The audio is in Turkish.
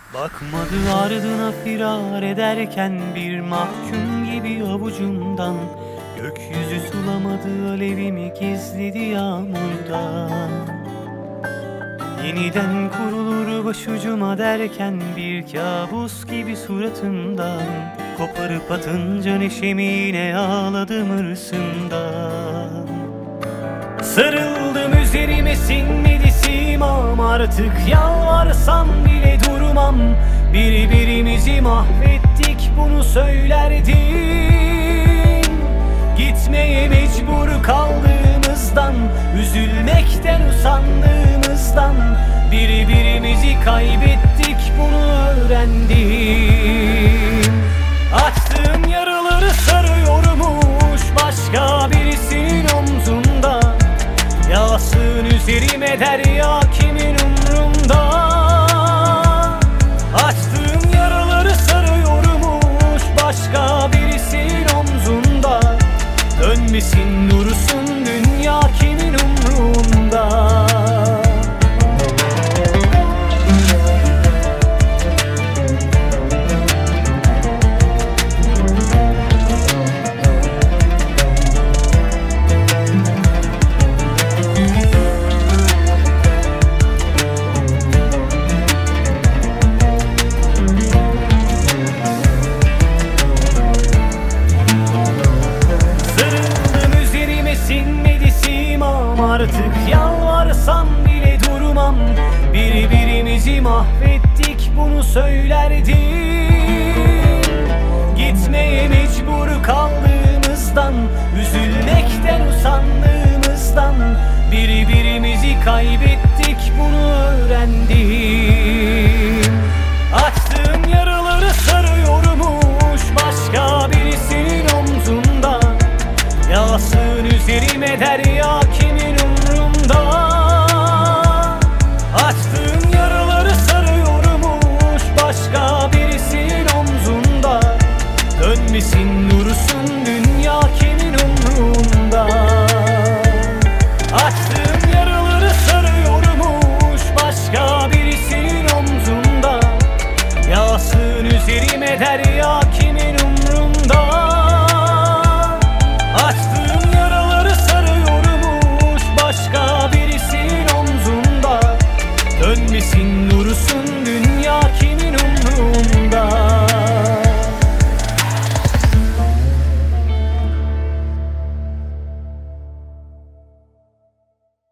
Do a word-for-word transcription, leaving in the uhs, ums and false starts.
Bakmadı ardına firar ederken bir mahkum gibi avucumdan. Gökyüzü sulamadı alevimi gizledi yağmurdan. Yeniden kurulur başucuma derken bir kabus gibi suratımdan. Koparıp atınca neşemi yine ağladım hırsımdan. Sarıldım üzerime sinmedi simam, artık yalvarsam bile durmam. Birbirimizi mahvettik, bunu söylerdin. Gitmeye mecbur kaldığımızdan, üzülmekten usandığımızdan, birbirimizi kaybettik, bunu öğrendim. Açtığım yaraları sarıyormuş başka birisinin omzunda. Yağsın üzerime derya, kimin umrunda? Açtığım yaraları sarıyormuş başka birisinin omzunda. Dönmesin dursun dünya, kimin umrunda? Sinmedi simam, artık yalvarsam bile durmam. Birbirimizi mahvettik, bunu söylerdin. Gitmeye mecbur kaldığımızdan, üzülmekten usandığımızdan, birbirimizi kaybettik, bunu öğrendik.